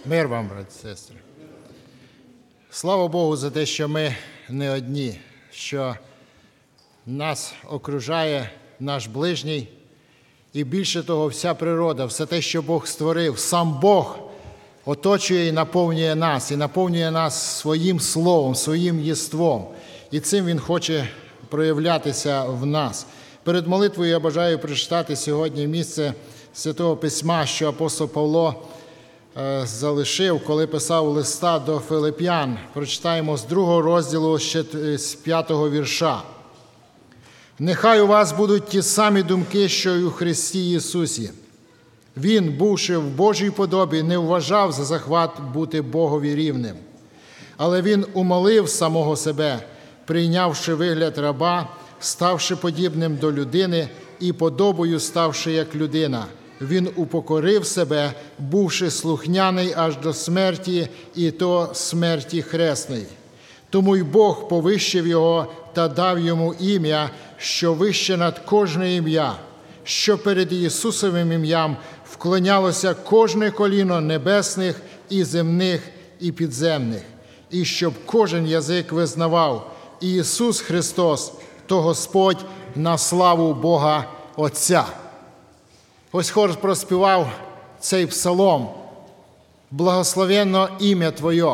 Мир вам, брати і сестри. Слава Богу за те, що ми не одні, що нас окружає наш ближній, і більше того, вся природа, все те, що Бог створив, сам Бог оточує і наповнює нас своїм словом, своїм єством. І цим Він хоче проявлятися в нас. Перед молитвою я бажаю прочитати сьогодні місце Святого Письма, що апостол Павло залишив, коли писав листа до Филип'ян. Прочитаємо з 2 розділу, з 5 вірша. «Нехай у вас будуть ті самі думки, що й у Христі Ісусі. Він, бувши в Божій подобі, не вважав за захват бути Богові рівним. Але Він умолив самого себе, прийнявши вигляд раба, ставши подібним до людини і подобою ставши як людина. Він упокорив себе, бувши слухняний аж до смерті, і то смерті хресної. Тому й Бог повищив його та дав йому ім'я, що вище над кожне ім'я, що перед Ісусовим ім'ям вклонялося кожне коліно небесних і земних і підземних, і щоб кожен язик визнавав: Ісус Христос, то Господь, на славу Бога Отця». Ось хор проспівав цей псалом «Благословенно ім'я Твоє».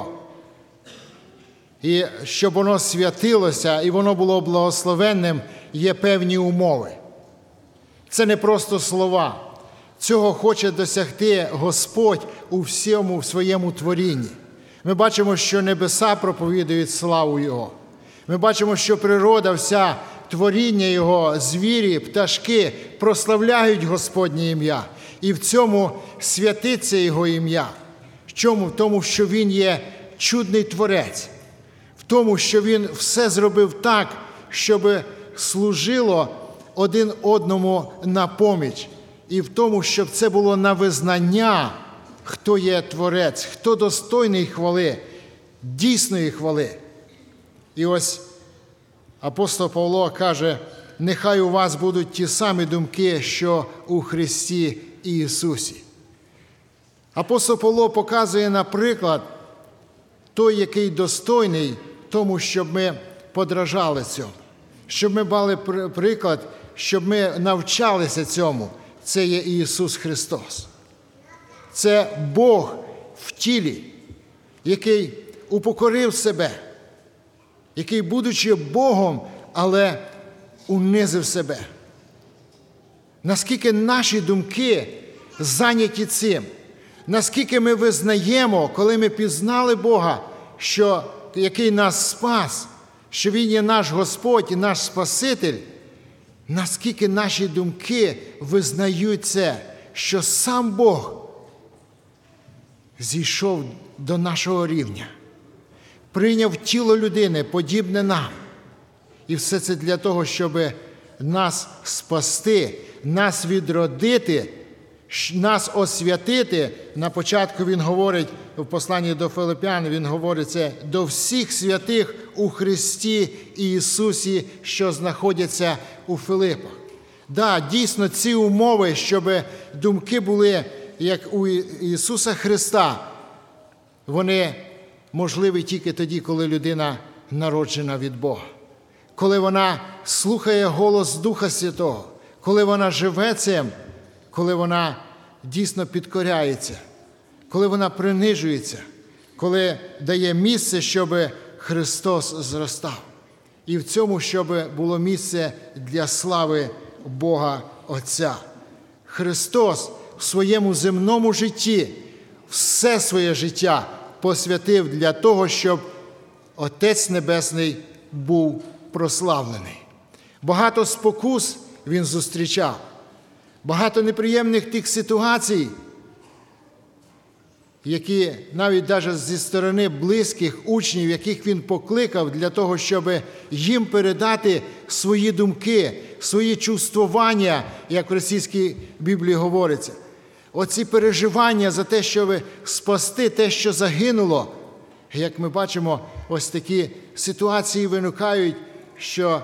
І щоб воно святилося і воно було благословенним, є певні умови. Це не просто слова. Цього хоче досягти Господь у всьому в своєму творінні. Ми бачимо, що небеса проповідують славу Його. Ми бачимо, що природа вся, творіння Його, звірі, пташки прославляють Господнє ім'я. І в цьому святиться Його ім'я. В чому? В тому, що Він є чудний Творець. В тому, що Він все зробив так, щоб служило один одному на поміч. І в тому, щоб це було на визнання, хто є Творець, хто достойний хвали, дійсної хвали. І ось апостол Павло каже: «Нехай у вас будуть ті самі думки, що у Христі Ісусі». Апостол Павло показує, наприклад, той, який достойний тому, щоб ми подражали цьому, щоб ми мали приклад, щоб ми навчалися цьому. Це є Ісус Христос. Це Бог в тілі, який упокорив себе, який, будучи Богом, але унизив себе. Наскільки наші думки зайняті цим, наскільки ми визнаємо, коли ми пізнали Бога, який нас спас, що Він є наш Господь і наш Спаситель, наскільки наші думки визнають це, що сам Бог зійшов до нашого рівня, прийняв тіло людини, подібне нам. І все це для того, щоб нас спасти, нас відродити, нас освятити. На початку він говорить, в посланні до Филип'ян, він говорить це: «До всіх святих у Христі Ісусі, що знаходяться у Филипах». Дійсно, ці умови, щоб думки були, як у Ісуса Христа, вони можливі тільки тоді, коли людина народжена від Бога. Коли вона слухає голос Духа Святого, коли вона живе цим, коли вона дійсно підкоряється, коли вона принижується, коли дає місце, щоб Христос зростав. І в цьому, щоб було місце для слави Бога Отця. Христос в своєму земному житті все своє життя посвятив для того, щоб Отець Небесний був прославлений. Багато спокус Він зустрічав, багато неприємних тих ситуацій, які навіть зі сторони близьких учнів, яких Він покликав для того, щоб їм передати свої думки, свої чувствування, як в російській Біблії говориться. Оці переживання за те, щоб спасти те, що загинуло. Як ми бачимо, ось такі ситуації виникають, що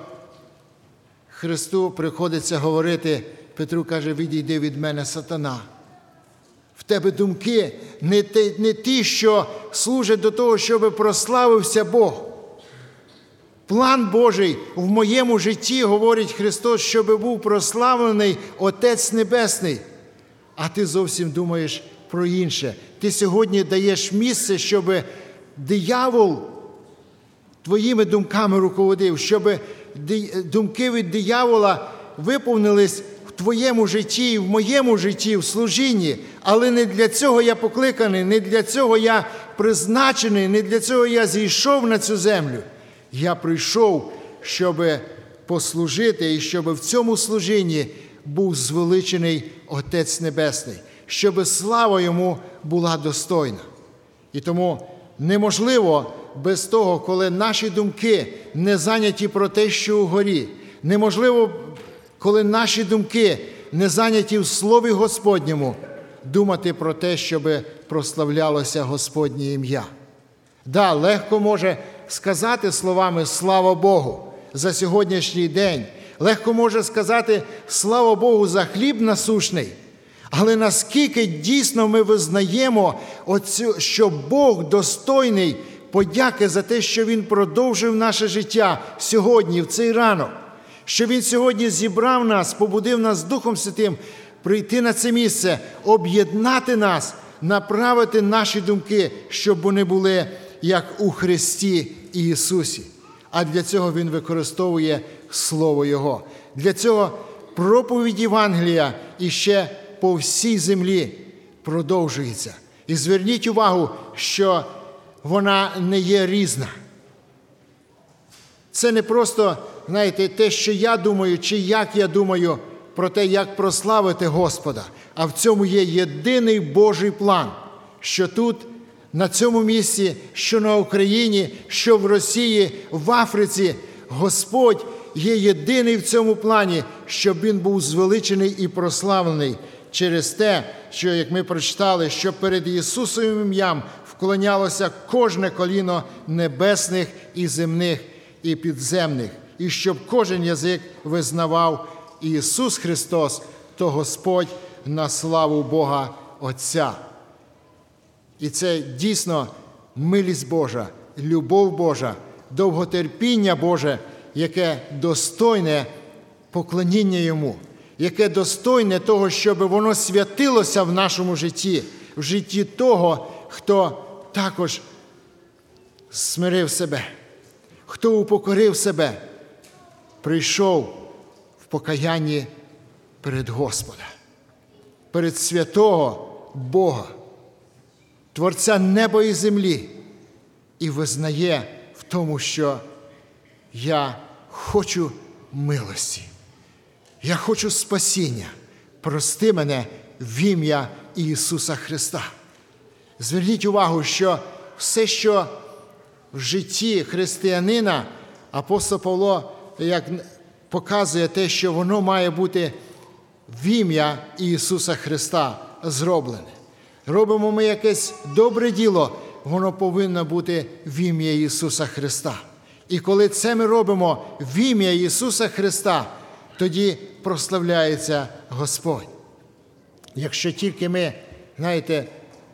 Христу приходиться говорити, Петру каже: «Відійди від мене, сатана». В тебе думки не ті, що служать до того, щоб прославився Бог. План Божий в моєму житті, говорить Христос, щоб був прославлений Отець Небесний. А ти зовсім думаєш про інше. Ти сьогодні даєш місце, щоб диявол твоїми думками руководив, щоб думки від диявола виповнились в твоєму житті і в моєму житті, в служінні. Але не для цього я покликаний, не для цього я призначений, не для цього я зійшов на цю землю. Я прийшов, щоб послужити і щоб в цьому служінні був звеличений Отець Небесний, щоб слава Йому була достойна. І тому неможливо без того, коли наші думки не зайняті про те, що угорі. Неможливо, коли наші думки не зайняті в Слові Господньому, думати про те, щоб прославлялося Господнє ім'я. Да, легко може сказати словами «Слава Богу» за сьогоднішній день. Легко може сказати «Слава Богу» за хліб насущний. Але наскільки дійсно ми визнаємо, що Бог достойний подяки за те, що Він продовжив наше життя сьогодні, в цей ранок, що Він сьогодні зібрав нас, побудив нас Духом Святим прийти на це місце, об'єднати нас, направити наші думки, щоб вони були як у Христі Ісусі. А для цього Він використовує Слово Його. Для цього проповідь Євангелія іще по всій землі продовжується. І зверніть увагу, що вона не є різна. Це не просто, знаєте, те, що я думаю, чи як я думаю про те, як прославити Господа. А в цьому є єдиний Божий план, що тут, на цьому місці, що на Україні, що в Росії, в Африці, Господь є єдиний в цьому плані, щоб Він був звеличений і прославлений через те, що, як ми прочитали, що перед Ісусовим ім'ям вклонялося кожне коліно небесних і земних і підземних, і щоб кожен язик визнавав Ісус Христос, то Господь на славу Бога Отця. І це дійсно милість Божа, любов Божа, довготерпіння Боже, яке достойне поклоніння Йому, яке достойне того, щоб воно святилося в нашому житті, в житті того, хто також смирив себе, хто упокорив себе, прийшов в покаянні перед Господа, перед святого Бога, Творця неба і землі, і визнає в тому, що я хочу милості, я хочу спасіння, прости мене в ім'я Ісуса Христа. Зверніть увагу, що все, що в житті християнина, апостол Павло як показує те, що воно має бути в ім'я Ісуса Христа зроблене. Робимо ми якесь добре діло, воно повинно бути в ім'я Ісуса Христа. І коли це ми робимо в ім'я Ісуса Христа, тоді прославляється Господь. Якщо тільки ми, знаєте,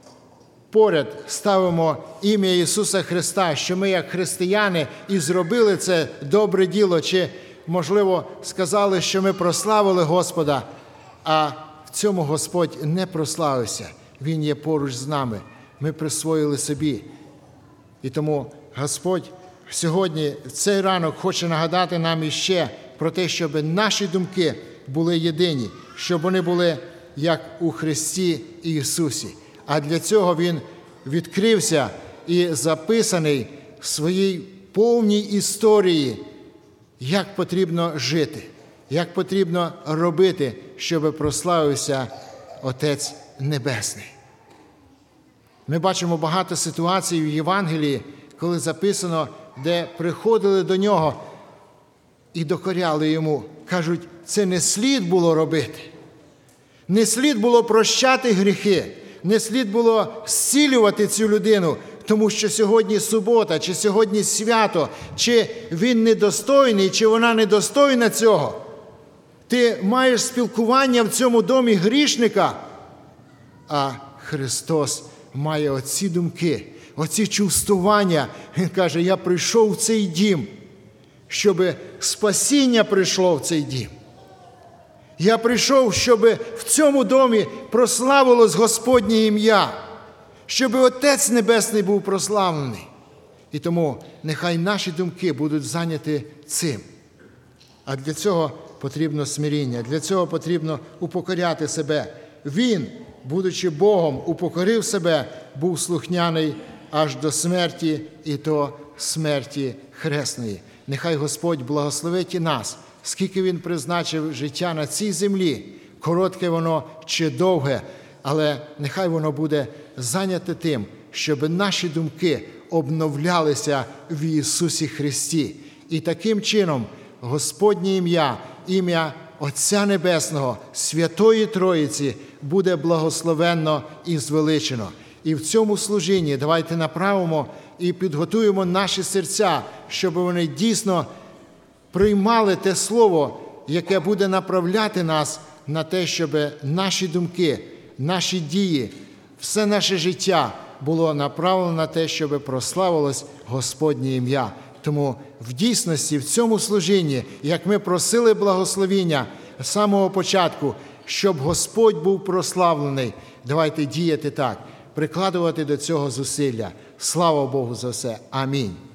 поряд ставимо ім'я Ісуса Христа, що ми як християни і зробили це добре діло, чи, можливо, сказали, що ми прославили Господа, а в цьому Господь не прославився. Він є поруч з нами. Ми присвоїли собі. І тому Господь сьогодні, в цей ранок, хоче нагадати нам іще про те, щоб наші думки були єдині, щоб вони були як у Христі Ісусі. А для цього Він відкрився і записаний в своїй повній історії, як потрібно жити, як потрібно робити, щоб прославився Отець Небесний. Ми бачимо багато ситуацій в Євангелії, коли записано, де приходили до Нього і докоряли Йому. Кажуть, це не слід було робити. Не слід було прощати гріхи. Не слід було зцілювати цю людину, тому що сьогодні субота, чи сьогодні свято, чи він недостойний, чи вона недостойна цього. Ти маєш спілкування в цьому домі грішника, а Христос має оці думки, оці чувствування. Він каже, я прийшов в цей дім, щоб спасіння прийшло в цей дім. Я прийшов, щоб в цьому домі прославилось Господнє ім'я, щоб Отець Небесний був прославлений. І тому нехай наші думки будуть зайняті цим. А для цього потрібно смиріння, для цього потрібно упокоряти себе. Він, будучи Богом, упокорив себе, був слухняний аж до смерті, і то смерті хресної. Нехай Господь благословить і нас, скільки Він призначив життя на цій землі, коротке воно чи довге, але нехай воно буде зайняте тим, щоб наші думки обновлялися в Ісусі Христі. І таким чином Господнє ім'я, ім'я Отця Небесного, Святої Троїці буде благословенно і звеличено. І в цьому служінні давайте направимо і підготуємо наші серця, щоб вони дійсно приймали те слово, яке буде направляти нас на те, щоб наші думки, наші дії, все наше життя було направлено на те, щоб прославилось Господнє ім'я. Тому в дійсності, в цьому служінні, як ми просили благословіння з самого початку, щоб Господь був прославлений, давайте діяти так, прикладувати до цього зусилля. Слава Богу за все. Амінь.